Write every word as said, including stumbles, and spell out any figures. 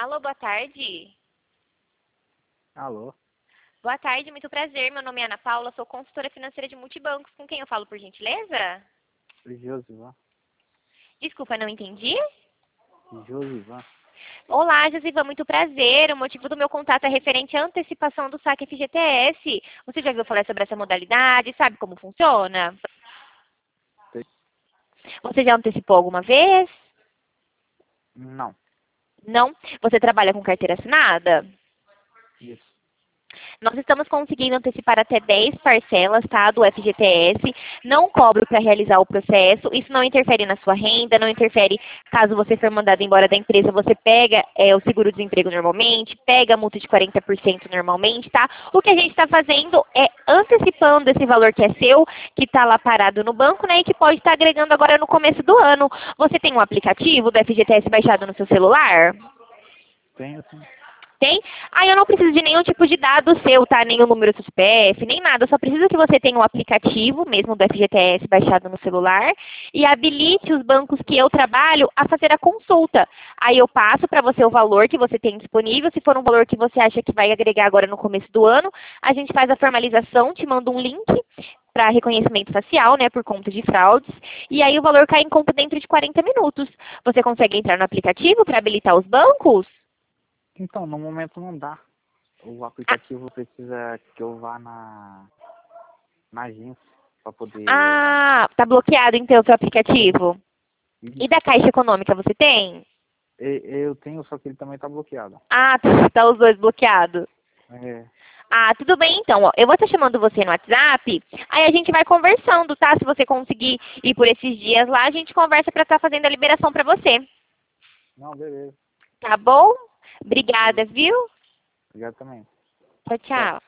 Alô, boa tarde. Alô? Boa tarde, muito prazer. Meu nome é Ana Paula, sou consultora financeira de multibancos. Com quem eu falo, por gentileza? Josivan. Desculpa, não entendi. Josivan. Olá, Josivan, muito prazer. O motivo do meu contato é referente à antecipação do saque F G T S. Você já ouviu falar sobre essa modalidade? Sabe como funciona? Sei. Você já antecipou alguma vez? Não. Não? Você trabalha com carteira assinada? Isso. Nós estamos conseguindo antecipar até dez parcelas, tá, do F G T S. Não cobro para realizar o processo. Isso não interfere na sua renda, não interfere caso você for mandado embora da empresa. Você pega é, o seguro-desemprego normalmente, pega a multa de quarenta por cento normalmente, tá? O que a gente está fazendo é antecipando esse valor que é seu, que está lá parado no banco, né, e que pode estar agregando agora no começo do ano. Você tem um aplicativo do F G T S baixado no seu celular? Tenho sim. Tem? Ah, eu não preciso de nenhum tipo de dado seu, tá? Nem o número do C P F, nem nada. Eu só preciso que você tenha um aplicativo mesmo do F G T S baixado no celular e habilite os bancos que eu trabalho a fazer a consulta. Aí eu passo para você o valor que você tem disponível. Se for um valor que você acha que vai agregar agora no começo do ano, a gente faz a formalização, te manda um link para reconhecimento facial, né, por conta de fraudes, e aí o valor cai em conta dentro de quarenta minutos. Você consegue entrar no aplicativo para habilitar os bancos? Então, no momento não dá. O aplicativo precisa que eu vá na, na agência para poder... Ah, tá bloqueado então o seu aplicativo. E da Caixa Econômica você tem? E- Eu tenho, só que ele também está bloqueado. Ah, tá os dois bloqueados. É. Ah, tudo bem então. Ó, eu vou estar chamando você no WhatsApp, aí a gente vai conversando, tá? Se você conseguir ir por esses dias lá, a gente conversa para estar fazendo a liberação para você. Não, beleza. Tá bom? Obrigada, Beleza. viu? Obrigado também. Tchau, Tchau. tchau.